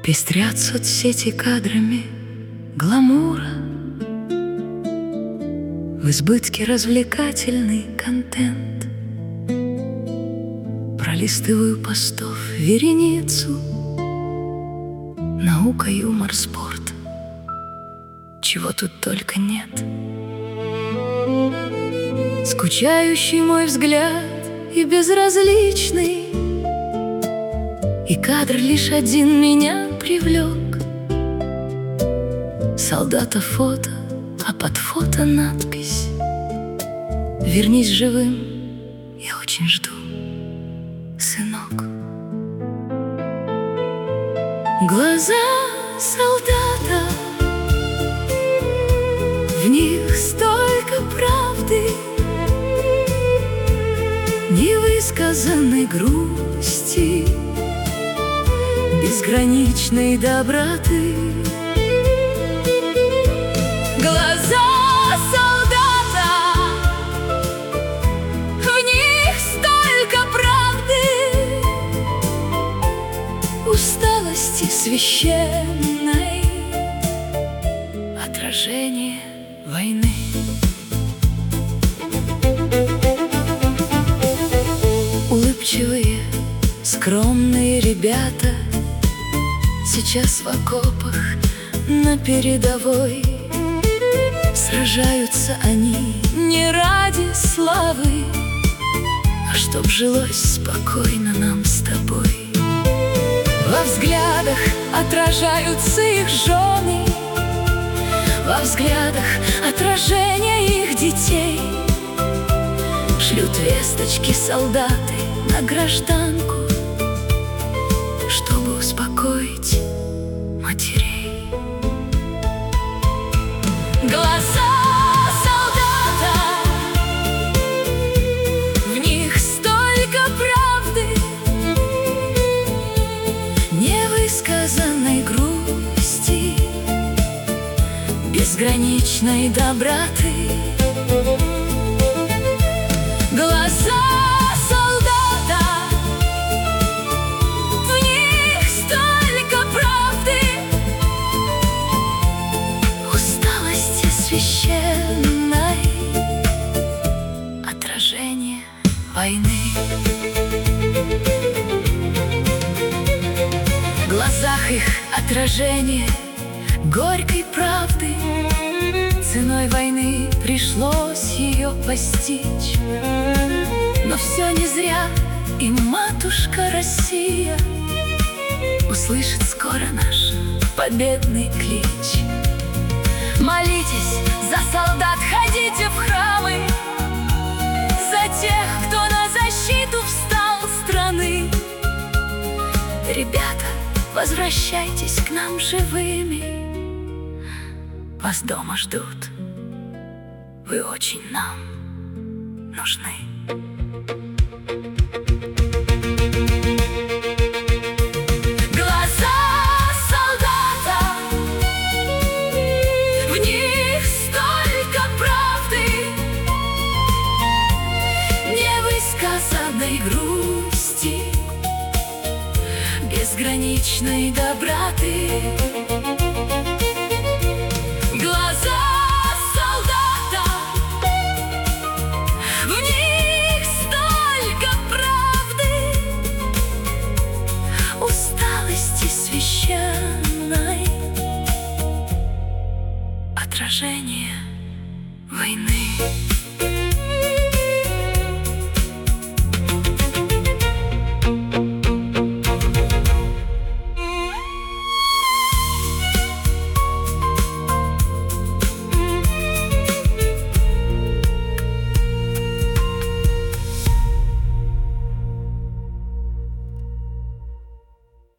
Пестрят соцсети кадрами гламура, в избытке развлекательный контент. Пролистываю постов вереницу, наука, юмор, спорт, чего тут только нет. Скучающий мой взгляд и безразличный, и кадр лишь один меня привлек. Солдата фото, а под фото надпись: вернись живым, я очень жду, сынок. Глаза солдата, в них столько правды, невысказанной грусти, безграничной доброты. Глаза солдата, в них столько правды, усталости священной, отражение войны. Улыбчивые, скромные ребята сейчас в окопах на передовой. Сражаются они не ради славы, а чтоб жилось спокойно нам с тобой. Во взглядах отражаются их жены, во взглядах отражение их детей. Шлют весточки солдаты на гражданку, чтобы успокоить матерей. Глаза солдата, в них столько правды, невысказанной грусти, безграничной доброты. Глаза солдата, в них столько правды, усталости священной, отражение войны. В глазах их отражение горькой правды, ценой войны пришлось ее постичь. Но все не зря, и матушка Россия услышит скоро наш победный клич. Молитесь за солдат, ходите в храмы, за тех, кто на защиту встал страны. Ребята, возвращайтесь к нам живыми, вас дома ждут, вы очень нам нужны. Глаза солдата, в них столько правды, невысказанной грусти, безграничной доброты. Глаза солдата, в них столько правды, усталости священной, отражение войны.